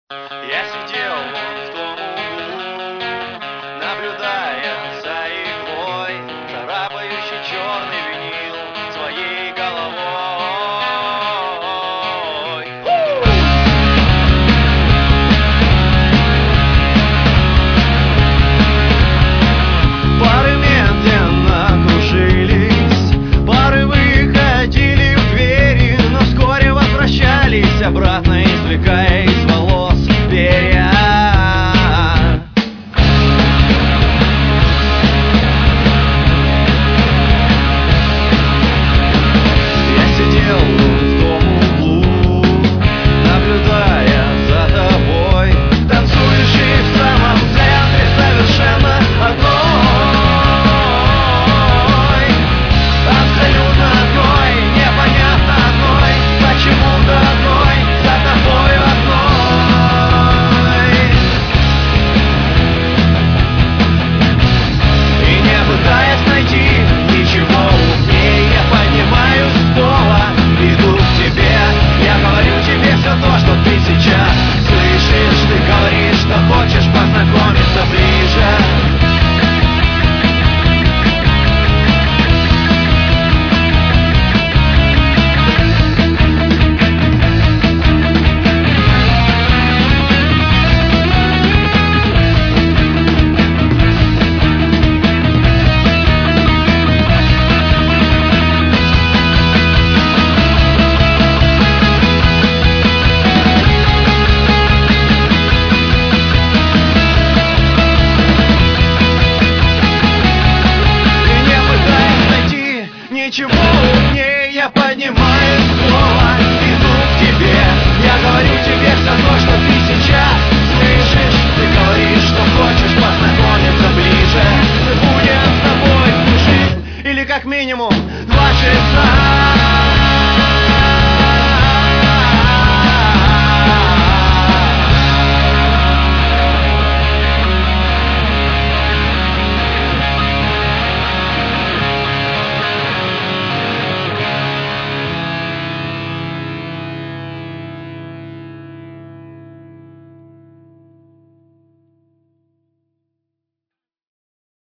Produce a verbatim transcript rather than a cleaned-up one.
Я сидел вон в том углу, наблюдая за игрой, царапающий черный винил своей головой. Пары медленно кружились, пары выходили в двери, но вскоре возвращались обратно, извлекая из волос перья. Я сидел в том углу, наблюдая за тобой, танцующий в самом центре совершенно одной, абсолютно одной, непонятно одной, почему-то одной, за тобой одной. И не пытаясь найти ничего умнее, я поднимаюсь с пола, иду к тебе. Я говорю тебе все то, что ты сейчас слышишь. Ты говоришь, что хочешь познакомиться ближе. Ничего умнее, я поднимаюсь с пола, иду к тебе. Я говорю тебе все то, что ты сейчас слышишь. Ты говоришь, что хочешь познакомиться ближе. Мы будем с тобой всю жизнь, или как минимум два часа.